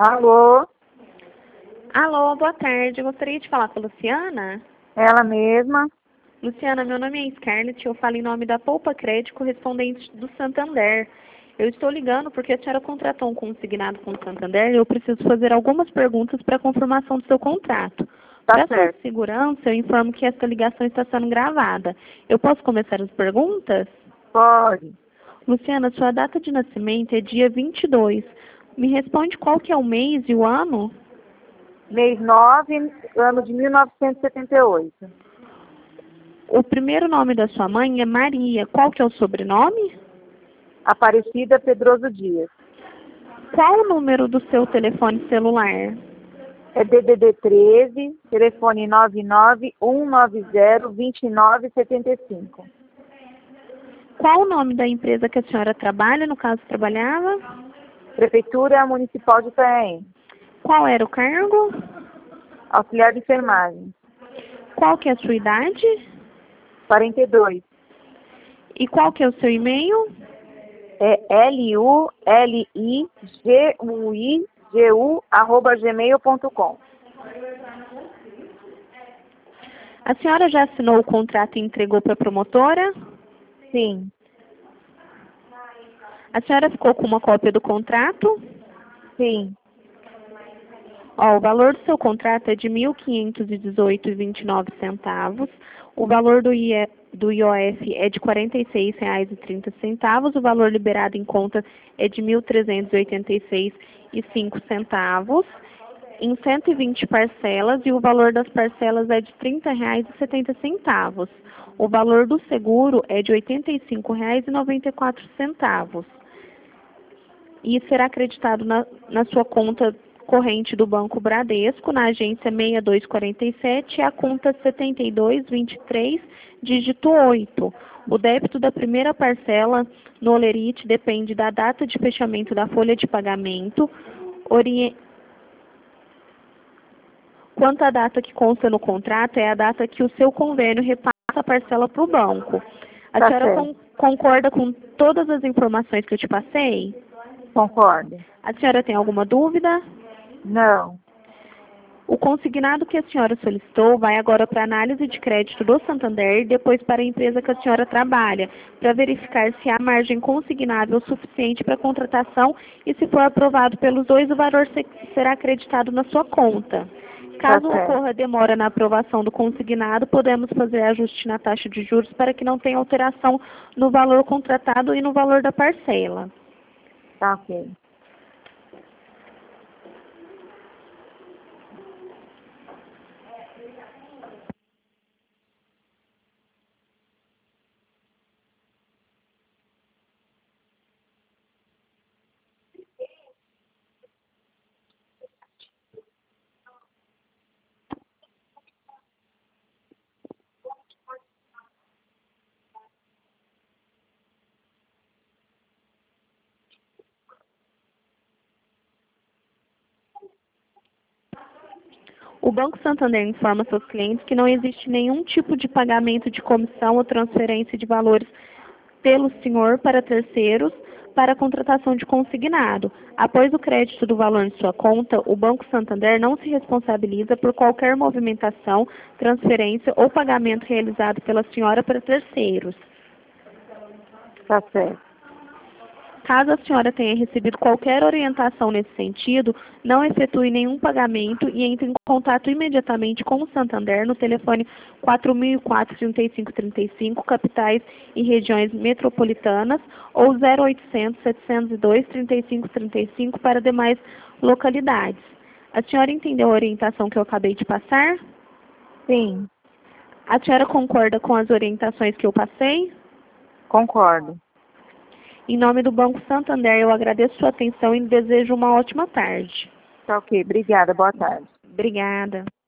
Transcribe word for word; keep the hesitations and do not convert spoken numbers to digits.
Alô? Alô, boa tarde. Eu gostaria de falar com a Luciana. Ela mesma? Luciana, meu nome é Scarlett, eu falo em nome da Poupa Crédito, correspondente do Santander. Eu estou ligando porque a senhora contratou um consignado com o Santander e eu preciso fazer algumas perguntas para a confirmação do seu contrato. Tá Para sua certo. segurança, eu informo que esta ligação está sendo gravada. Eu posso começar as perguntas? Pode. Luciana, sua data de nascimento é dia vinte e dois. Me responde qual que é o mês e o ano? Mês nove, ano de mil novecentos e setenta e oito. O primeiro nome da sua mãe é Maria. Qual que é o sobrenome? Aparecida Pedroso Dias. Qual o número do seu telefone celular? É D D D treze, telefone nove nove um nove zero dois nove sete cinco. Qual o nome da empresa que a senhora trabalha, no caso trabalhava? Prefeitura Municipal de Itanhaém. Qual era o cargo? Auxiliar de enfermagem. Qual que é a sua idade? quarenta e dois. E qual que é o seu e-mail? É L U L I G U I G U arroba gmail ponto com. A senhora já assinou o contrato e entregou para a promotora? Sim, A senhora ficou com uma cópia do contrato? sim. Ó, o valor do seu contrato é de mil quinhentos e dezoito reais e vinte e nove centavos. O valor do, I E, do I O F é de quarenta e seis reais e trinta centavos. O valor liberado em conta é de mil trezentos e oitenta e seis reais e cinco centavos, em cento e vinte parcelas, e o valor das parcelas é de trinta reais e setenta centavos. O valor do seguro é de oitenta e cinco reais e noventa e quatro centavos. E será acreditado na, na sua conta corrente do Banco Bradesco, na agência seis dois quatro sete, a conta setenta e dois vinte e três, dígito oito. O débito da primeira parcela no Olerite depende da data de fechamento da folha de pagamento. Orien... Quanto à data que consta no contrato, é a data que o seu convênio repassa a parcela para o banco. A Tá senhora certo. con concorda com todas as informações que eu te passei? Concordo. A senhora tem alguma dúvida? Não. O consignado que a senhora solicitou vai agora para a análise de crédito do Santander e depois para a empresa que a senhora trabalha, para verificar se há margem consignável suficiente para a contratação e, se for aprovado pelos dois, o valor se- será acreditado na sua conta. Caso Tá certo. ocorra demora na aprovação do consignado, podemos fazer ajuste na taxa de juros para que não tenha alteração no valor contratado e no valor da parcela. Tá ok. O Banco Santander informa seus clientes que não existe nenhum tipo de pagamento de comissão ou transferência de valores pelo senhor para terceiros para a contratação de consignado. Após o crédito do valor em sua conta, o Banco Santander não se responsabiliza por qualquer movimentação, transferência ou pagamento realizado pela senhora para terceiros. Tá certo. Caso a senhora tenha recebido qualquer orientação nesse sentido, não efetue nenhum pagamento e entre em contato imediatamente com o Santander no telefone quatro mil e quatro, trinta e cinco trinta e cinco, capitais e regiões metropolitanas, ou zero oitocentos, setecentos e dois, trinta e cinco trinta e cinco para demais localidades. A senhora entendeu a orientação que eu acabei de passar? Sim, A senhora concorda com as orientações que eu passei? concordo. Em nome do Banco Santander, eu agradeço sua atenção e desejo uma ótima tarde. Tá ok. Obrigada. Boa tarde. Obrigada.